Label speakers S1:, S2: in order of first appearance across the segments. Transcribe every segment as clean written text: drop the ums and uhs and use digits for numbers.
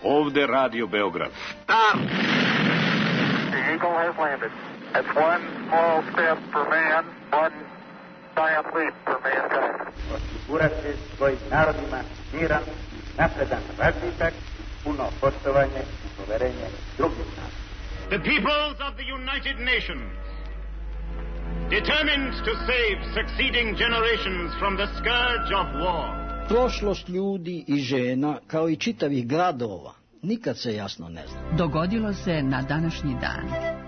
S1: Ovde Radio Beograd.
S2: Start! The Eagle has landed. That's one small step for man, one giant leap for mankind.
S3: Osigurati svojim narodima miran, napredan razvitak, puno poštovanje i poverenje drugih naroda.
S4: The peoples of the United Nations, determined to save succeeding generations from the scourge of war.
S5: Prošlost ljudi i žena, kao i čitavih gradova, nikad se jasno ne zna.
S6: Dogodilo se na današnji dan.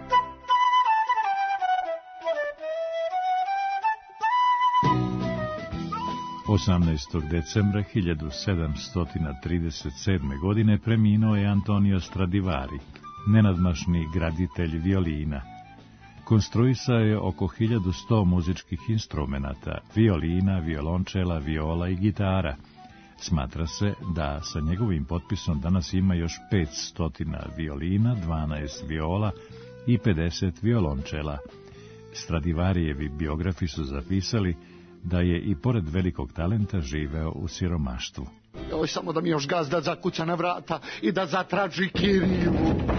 S7: Osamnaestog decembra 1737. godine preminuo je Antonio Stradivari, nenadmašni graditelj violina. Konstruisao je oko 1100 muzičkih instrumenata, violina, violončela, viola i gitara. Smatra se da sa njegovim potpisom danas ima još 500 violina, 12 viola i 50 violončela. Stradivarijevi biografi su zapisali da je i pored velikog talenta živeo u siromaštvu.
S8: Joj, samo da mi još gazda zakuća na vrata i da zatraži kiriju.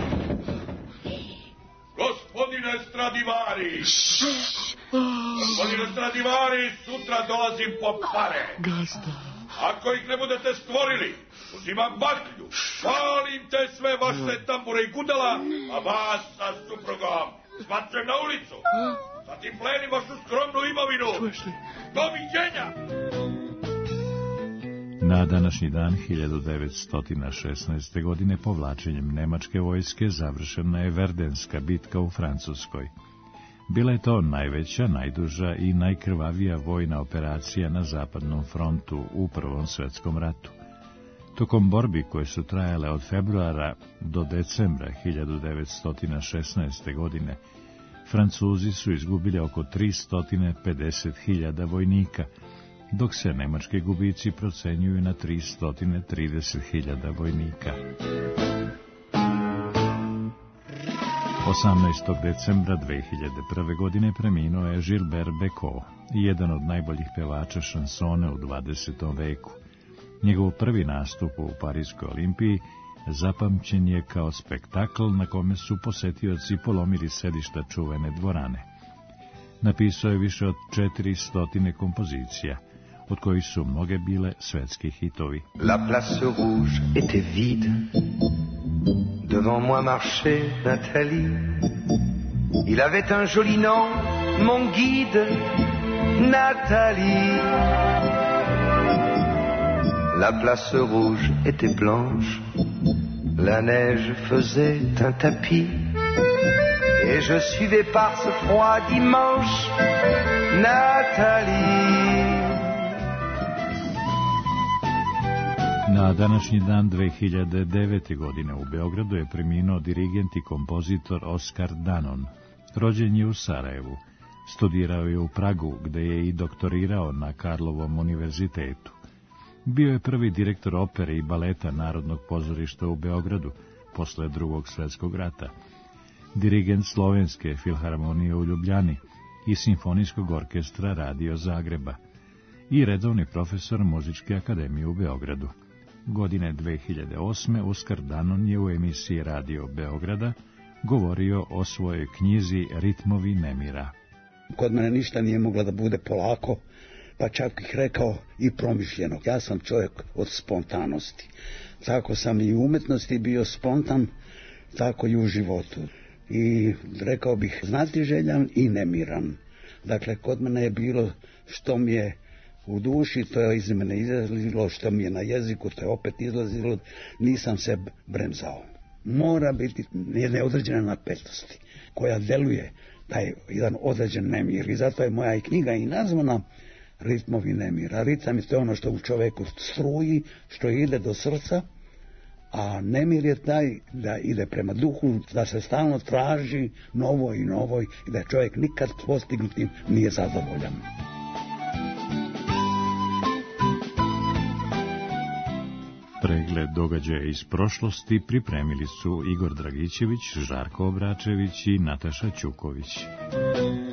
S9: Gospodine Stradivari! Gospodine Stradivari, sutra dolazim po pare.
S8: Gazda.
S9: Ako ih ne budete stvorili, uzimam baklju, palim te sve vaše tambure i gudala, a vas sa suprugom zbacujem na ulicu. Zatim plenim vašu skromnu imovinu. Doviđenja!
S7: Na današnji dan 1916. godine povlačenjem nemačke vojske završena je Verdenska bitka u Francuskoj. Bila je to najveća, najduža i najkrvavija vojna operacija na zapadnom frontu u Prvom svetskom ratu. Tokom borbi koje su trajale od februara do decembra 1916. godine, Francuzi su izgubili oko 350.000 vojnika, dok se nemački gubici procenjuju na 330.000 vojnika. 18. decembra 2001. godine preminuo je Gilbert Bécaud, jedan od najboljih pevača šansona u 20. veku. Njegov prvi nastup u Parijskoj olimpiji zapamćen je kao spektakl na kome su posetioci polomili sedišta čuvene dvorane. Napisao je više od 400 kompozicija, od kojih su mnoge bile svetski hitovi.
S10: La place rouge était vide. Devant moi marchait Nathalie. Il avait un joli nom, mon guide, Nathalie. La place rouge était blanche. La neige faisait un tapis. Et je suivais par ce froid dimanche Nathalie.
S7: Na današnji dan 2009. godine u Beogradu je preminuo dirigent i kompozitor Oskar Danon. Rođen je u Sarajevu. Studirao je u Pragu, gde je i doktorirao na Karlovom univerzitetu. Bio je prvi direktor opere i baleta Narodnog pozorišta u Beogradu posle Drugog svjetskog rata. Dirigent Slovenske filharmonije u Ljubljani i Simfonijskog orkestra Radio Zagreba i redovni profesor Muzičke akademije u Beogradu. Godine 2008. Oskar Danon je u emisiji Radio Beograda govorio o svojoj knjizi Ritmovi nemira.
S11: Kod mene ništa nije moglo da bude polako, pa čak ih rekao i promišljeno. Ja sam čovjek od spontanosti. Tako sam i u umetnosti bio spontan, tako i u životu. I rekao bih znatiželjan i nemiran. Dakle, kod mene je bilo što mi je u duši, to je iz mene izlazilo, što mi je na jeziku, to je opet izlazilo, nisam se bremzao. Mora biti neodređena napetosti, koja deluje taj jedan određen nemir. I zato je moja i knjiga i nazvana Ritmovi nemira. Ritam je to ono što u čoveku struji, što ide do srca, a nemir je taj da ide prema duhu, da se stalno traži novo i novo i da čovjek nikad postignutim nije zadovoljan.
S7: Pregled događaja iz prošlosti pripremili su Igor Dragićević, Žarko Obračević i Nataša Ćuković.